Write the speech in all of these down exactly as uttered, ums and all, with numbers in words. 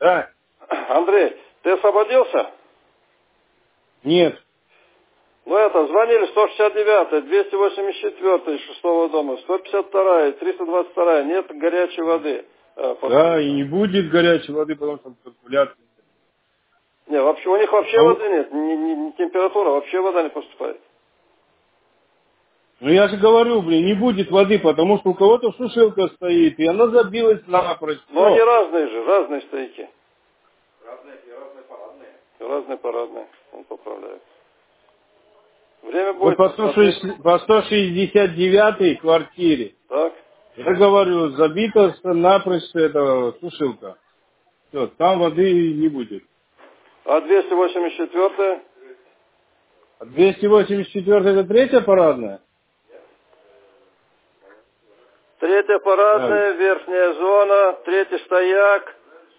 Да? Андрей, ты освободился? Нет. Ну это, звонили сто шестьдесят девятая, двести восемьдесят четвёртая из шестого дома, сто пятьдесят вторая, триста двадцать вторая, нет горячей воды. Э, по- Да, и не будет горячей воды, потому что циркуляция. Не, вообще, у них вообще А у- воды нет, не, не- не температура, вообще вода не поступает. Ну я же говорю, блин, не будет воды, потому что у кого-то сушилка стоит, и она забилась напрочь. Но они Все. разные же, разные стояки. Разные парадные, он поправляет. Время Вот будет по сто посмотреть. шестьдесят по сто шестьдесят девятой квартире, Так, я говорю, забита с- напрочь эта сушилка. Все, там воды не будет. а двести восемьдесят четвёртая? А двести восемьдесят четыре это третья парадная? Третья Так, парадная, верхняя зона, третий стояк,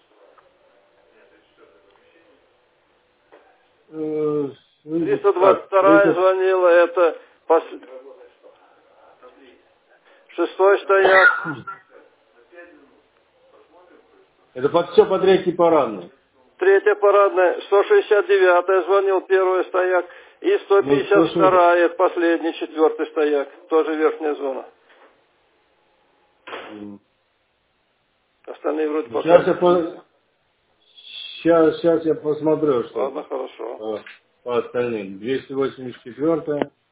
э, триста двадцать так, вторая третья. звонила, это пос- шестой стояк, Это под все по третьей парадной. третья парадная, сто шестьдесят девятая звонил, первый стояк, и сто Ну, пятьдесят слушай, вторая это последний, четвертый стояк, тоже верхняя зона. м, Остальные вроде пока сейчас я, ничего не по... знаю. сейчас, сейчас я посмотрю, что Ладно, хорошо. по, по остальным. двести восемьдесят четыре